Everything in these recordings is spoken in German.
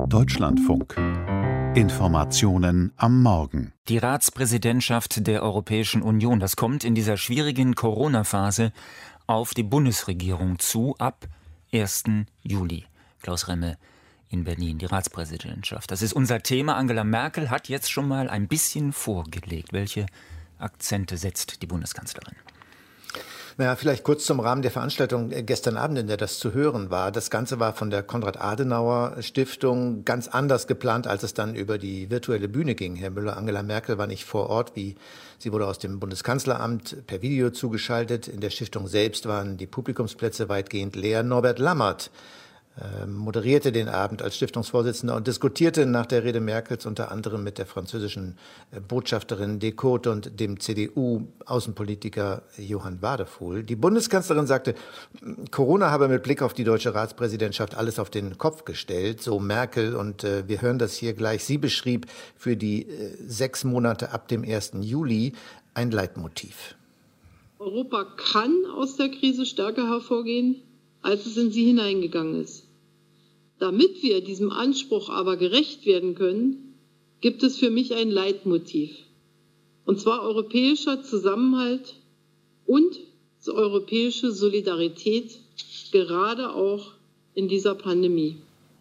Deutschlandfunk. Informationen am Morgen. Die Ratspräsidentschaft der Europäischen Union, das kommt in dieser schwierigen Corona-Phase auf die Bundesregierung zu ab 1. Juli. Klaus Remme in Berlin, die Ratspräsidentschaft. Das ist unser Thema. Angela Merkel hat jetzt schon mal ein bisschen vorgelegt. Welche Akzente setzt die Bundeskanzlerin? Naja, vielleicht kurz zum Rahmen der Veranstaltung gestern Abend, in der das zu hören war. Das Ganze war von der Konrad-Adenauer-Stiftung ganz anders geplant, als es dann über die virtuelle Bühne ging. Herr Müller, Angela Merkel war nicht vor Ort, sie wurde aus dem Bundeskanzleramt per Video zugeschaltet. In der Stiftung selbst waren die Publikumsplätze weitgehend leer. Norbert Lammert moderierte den Abend als Stiftungsvorsitzender und diskutierte nach der Rede Merkels unter anderem mit der französischen Botschafterin Decaux und dem CDU-Außenpolitiker Johann Wadephul. Die Bundeskanzlerin sagte, Corona habe mit Blick auf die deutsche Ratspräsidentschaft alles auf den Kopf gestellt, so Merkel. Und wir hören das hier gleich. Sie beschrieb für die 6 Monate ab dem 1. Juli ein Leitmotiv. Europa kann aus der Krise stärker hervorgehen, als es in sie hineingegangen ist. Damit wir diesem Anspruch aber gerecht werden können, gibt es für mich ein Leitmotiv. Und zwar europäischer Zusammenhalt und europäische Solidarität, gerade auch in dieser Pandemie.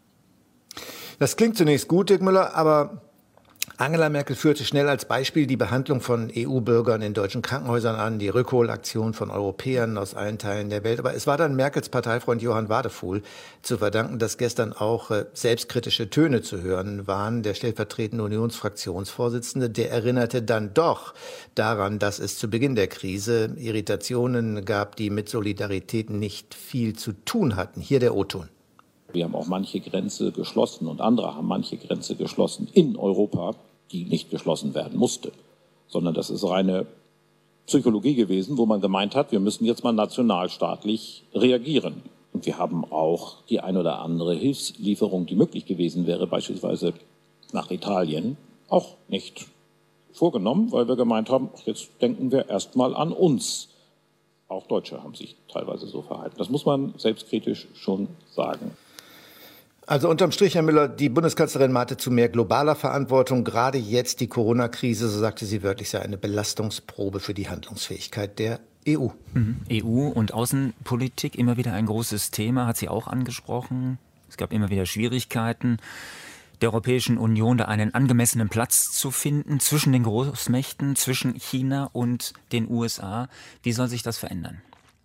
Das klingt zunächst gut, Dirk Müller, aber Angela Merkel führte schnell als Beispiel die Behandlung von EU-Bürgern in deutschen Krankenhäusern an, die Rückholaktion von Europäern aus allen Teilen der Welt. Aber es war dann Merkels Parteifreund Johann Wadephul zu verdanken, dass gestern auch selbstkritische Töne zu hören waren. Der stellvertretende Unionsfraktionsvorsitzende, der erinnerte dann doch daran, dass es zu Beginn der Krise Irritationen gab, die mit Solidarität nicht viel zu tun hatten. Hier der O-Ton. Wir haben auch manche Grenze geschlossen und andere haben manche Grenze geschlossen in Europa, die nicht geschlossen werden musste, sondern das ist reine Psychologie gewesen, wo man gemeint hat, wir müssen jetzt mal nationalstaatlich reagieren. Und wir haben auch die ein oder andere Hilfslieferung, die möglich gewesen wäre, beispielsweise nach Italien, auch nicht vorgenommen, weil wir gemeint haben, jetzt denken wir erst mal an uns. Auch Deutsche haben sich teilweise so verhalten. Das muss man selbstkritisch schon sagen. Also unterm Strich, Herr Müller, die Bundeskanzlerin mahnte zu mehr globaler Verantwortung. Gerade jetzt die Corona-Krise, so sagte sie wörtlich, sei eine Belastungsprobe für die Handlungsfähigkeit der EU. EU und Außenpolitik, immer wieder ein großes Thema, hat sie auch angesprochen. Es gab immer wieder Schwierigkeiten der Europäischen Union, da einen angemessenen Platz zu finden zwischen den Großmächten, zwischen China und den USA. Wie soll sich das verändern?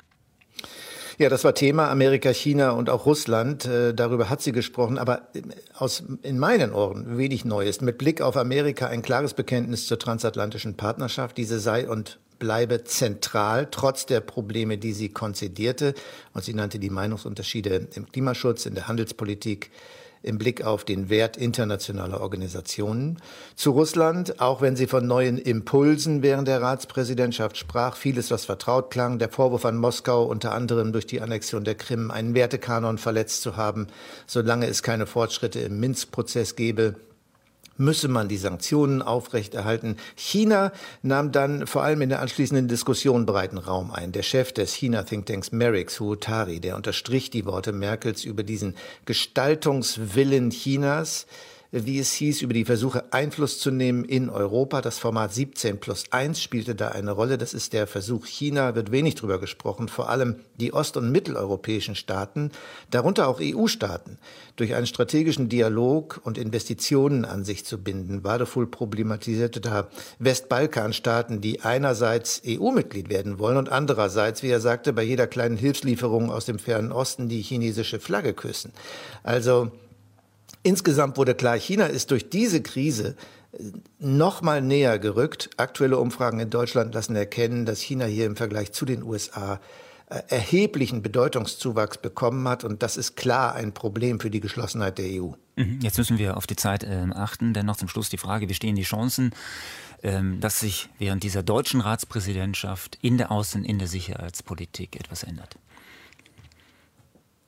Ja, das war Thema Amerika, China und auch Russland. Darüber hat sie gesprochen, aber in meinen Ohren wenig Neues. Mit Blick auf Amerika ein klares Bekenntnis zur transatlantischen Partnerschaft. Diese sei und bleibe zentral, trotz der Probleme, die sie konzidierte. Und sie nannte die Meinungsunterschiede im Klimaschutz, in der Handelspolitik, im Blick auf den Wert internationaler Organisationen. Zu Russland, auch wenn sie von neuen Impulsen während der Ratspräsidentschaft sprach, vieles, was vertraut klang, der Vorwurf an Moskau, unter anderem durch die Annexion der Krim, einen Wertekanon verletzt zu haben, solange es keine Fortschritte im Minsk-Prozess gebe, müsse man die Sanktionen aufrechterhalten. China nahm dann vor allem in der anschließenden Diskussion breiten Raum ein. Der Chef des China-Thinktanks MERIX, Huotari, der unterstrich die Worte Merkels über diesen Gestaltungswillen Chinas, wie es hieß, über die Versuche Einfluss zu nehmen in Europa. Das Format 17+1 spielte da eine Rolle. Das ist der Versuch China, wird wenig drüber gesprochen, vor allem die ost- und mitteleuropäischen Staaten, darunter auch EU-Staaten, durch einen strategischen Dialog und Investitionen an sich zu binden. Wadephul problematisierte da Westbalkanstaaten, die einerseits EU-Mitglied werden wollen und andererseits, wie er sagte, bei jeder kleinen Hilfslieferung aus dem fernen Osten die chinesische Flagge küssen. Also insgesamt wurde klar, China ist durch diese Krise noch mal näher gerückt. Aktuelle Umfragen in Deutschland lassen erkennen, dass China hier im Vergleich zu den USA erheblichen Bedeutungszuwachs bekommen hat. Und das ist klar ein Problem für die Geschlossenheit der EU. Jetzt müssen wir auf die Zeit achten. Denn noch zum Schluss die Frage, wie stehen die Chancen, dass sich während dieser deutschen Ratspräsidentschaft in der Außen-, in der Sicherheitspolitik etwas ändert?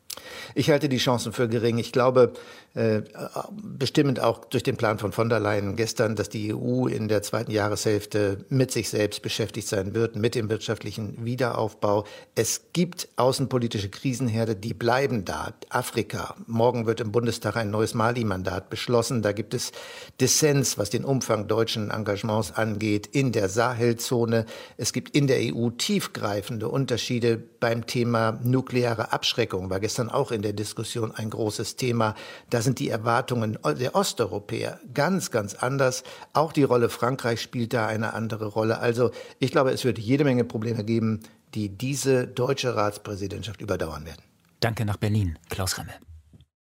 Ich halte die Chancen für gering. Ich glaube, bestimmend auch durch den Plan von der Leyen gestern, dass die EU in der zweiten Jahreshälfte mit sich selbst beschäftigt sein wird, mit dem wirtschaftlichen Wiederaufbau. Es gibt außenpolitische Krisenherde, die bleiben da. Afrika. Morgen wird im Bundestag ein neues Mali-Mandat beschlossen. Da gibt es Dissens, was den Umfang deutschen Engagements angeht, in der Sahelzone. Es gibt in der EU tiefgreifende Unterschiede beim Thema nukleare Abschreckung. War gestern auch in der Diskussion ein großes Thema. Da sind die Erwartungen der Osteuropäer ganz, ganz anders. Auch die Rolle Frankreich spielt da eine andere Rolle. Also ich glaube, es wird jede Menge Probleme geben, die diese deutsche Ratspräsidentschaft überdauern werden. Danke nach Berlin, Klaus Remme.